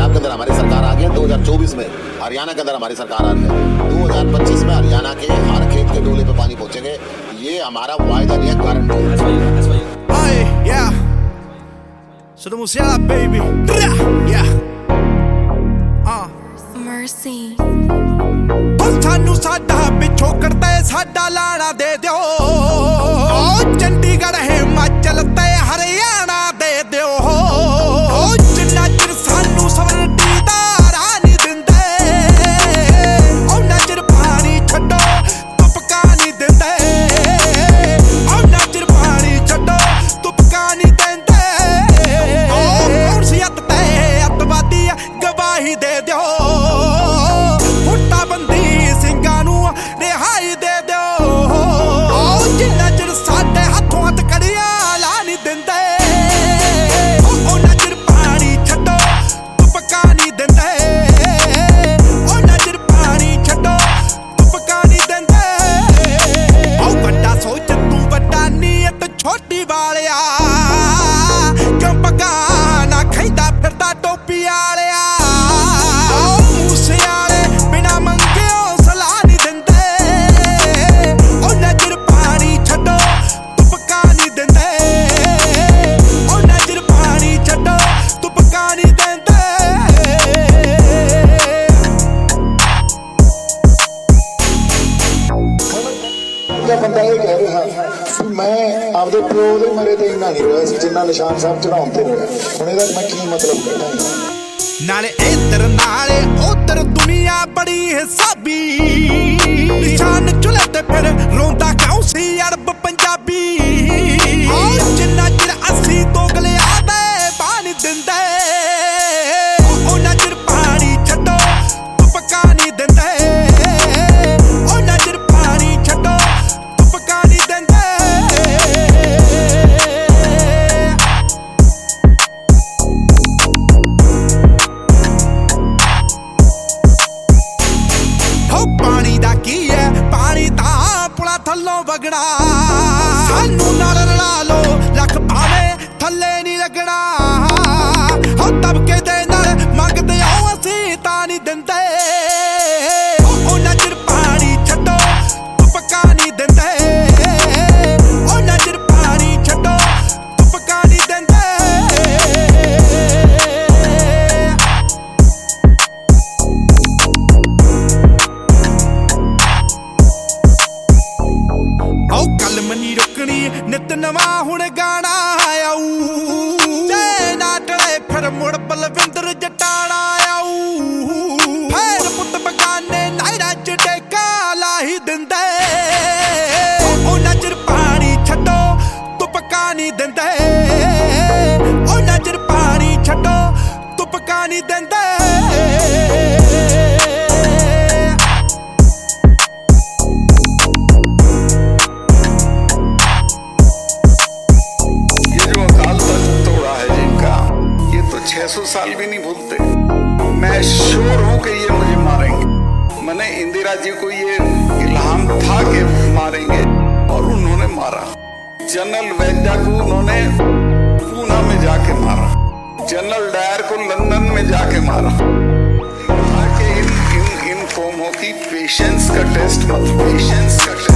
पंजाब के अंदर हमारी सरकार आ गई है, 2024 में हरियाणा के अंदर हमारी सरकार आ रही है, 2025 में हरियाणा के हर खेत के डोले पे पानी पहुंचेंगे। ये हमारा वायदा नहीं है, गारंटी है। So the Musiala, baby. Yeah. Mercy. सानू साडा पिछो करते साडा लाना दे दो, चंडीगढ़ हिमाचल ते हरियाणा दे दो, जिन्ना चिर सानू सवरटी दा राह नहीं दिंदे, उन्ना चिर पानी छड्डो तुपका नहीं दिंदे, उन्ना चिर पानी छड्डो तुपका नहीं दिंदे। कौन सी अत ते अतवादी गवाही दे दो, बंदी ਸਿੰਘਾਂ ਨੂੰ ਰਿਹਾਈ ਦੇ ਦਿਓ, ਜਿੰਨਾ ਚਿਰ ਸਾਡੇ ਹੱਥੋਂ ਹੱਥ ਕੜੀਆਂ ਲਾ ਨਹੀਂ ਦਿੰਦੇ, ਉਹਨਾਂ ਚਿਰ ਪਾਣੀ ਛੱਡੋ ਤੁਪਕਾ ਨਹੀਂ ਦਿੰਦੇ, ਉਹਨਾਂ ਚਿਰ ਪਾਣੀ ਛੱਡੋ ਤੁਪਕਾ ਨਹੀਂ ਦਿੰਦੇ। ਉਹ ਵੱਡਾ ਸੋਚ ਤੂੰ ਵੱਡਾ ਨੀਅਤ ਛੋਟੀ ਵਾਲਿਆ, ਕਿਉਂ ਪੱਗਾ ਨਾ ਖੈਂਦਾ ਫਿਰਦਾ ਟੋਪੀ ਵਾਲਿਆ। ਬੰਦਾ ਇਹ ਕਹਿ ਰਿਹਾ ਵੀ ਮੈਂ ਆਪਦੇ ਪਿਓ ਦੇ ਮਰੇ ਤੇ ਇੰਨਾ ਨਹੀਂ ਰੋਇਆ ਸੀ ਜਿੰਨਾ ਨਿਸ਼ਾਨ ਸਾਹਿਬ ਚੜਾਉਣ ਤੇ ਰੋਇਆ। ਹੁਣ ਇਹਦਾ ਮੈਂ ਕੀ ਮਤਲਬ ਕੱਢਾਂ? ਨਾਲੇ ਇੱਧਰ ਨਾਲੇ ਉੱਧਰ ਦੁਨੀਆ ਬੜੀ ਹਿਸਾਬੀ, ਨਿਸ਼ਾਨ ਚੁੱਲ੍ਹੇ ਤੇ ਫਿਰ ਰੋਂਦਾ ਕਿਉਂ ਸੀ ਅਰਬ ਪੰਜਾਬੀ, ਜਿੰਨਾ ਚਿਰ ਅਸੀਂ ਦੋਗਲਿਆਂ ਦੇ ਪਾਣੀ ਦਿੰਦੇ, ਉਹਨਾਂ ਚਿਰ ਪਾਣੀ ਛੱਡੋ ਤੁਪਕਾ ਨਹੀਂ ਦਿੰਦੇ, ਉਹਨਾਂ ਚਿਰ ਪਾਣੀ ਛੱਡੋ ਤੁਪਕਾ ਨਹੀਂ ਦਿੰਦੇ। ਪਾਣੀ ਦਾ ਕੀ ਹੈ, ਪਾਣੀ ਤਾਂ ਪੁਲਾ ਥੱਲੋਂ ਵਗਣਾ, ਸਾਨੂੰ ਨਾਲ ਰਲਾ ਲੋ ਲੱਖ ਭਾਵੇਂ ਥੱਲੇ ਨਹੀਂ ਲੱਗਣਾ, ਹੋ ਤਬਕੇ ਦੇ ਨਾਲ ਮੰਗਦੇ ਹੋ ਅਸੀਂ ਤਾਂ ਨਹੀਂ ਦਿੰਦੇ, ਉਹਨਾਂ ਚਿਰ ਪਾਣੀ ਛੱਡੋ ਤੁਪਕਾ ਨਹੀਂ ਦਿੰਦੇ, ਉਹਨਾਂ ਚਿਰ ਪਾਣੀ ਛੱਡੋ ਤੁਪਕਾ ਨਹੀਂ ਦਿੰਦੇ। ਮਨੀ ਰੁਕਣੀ ਨਿਤ ਨਵਾਂ ਹੁਣ ਗਾਣਾ ਆਊ, ਤੇ ਨਾ ਟਲੇ ਫਿਰ ਮੁੜ ਬਲਵਿੰਦਰ ਜਟਾਣਾ ਆਊ, ਫੇਰ ਪੁੱਤ ਬਗਾਨੇ ਨਾਇਰਾਂ ਚ ਡੇਕਾ ਲਾਹੀ ਦਿੰਦੇ, ਉਹਨਾਂ ਚਿਰ ਪਾਣੀ ਛੱਡੋ ਤੁਪਕਾ ਨਹੀਂ ਦਿੰਦੇ, ਉਹਨਾਂ ਚਿਰ ਪਾਣੀ ਛੱਡੋ ਤੁਪਕਾ ਨਹੀਂ ਦਿੰਦੇ। साल भी नहीं भूलते। मैं श्योर हूं कि ये मुझे मारेंगे। मैंने इंदिरा जी को ये इल्हाम था कि मारेंगे और उन्होंने मारा। जनरल वैद्या को उन्होंने पूना में जाके मारा, जनरल डायर को लंदन में जाके मारा। इन कौमों की पेशेंस का टेस्ट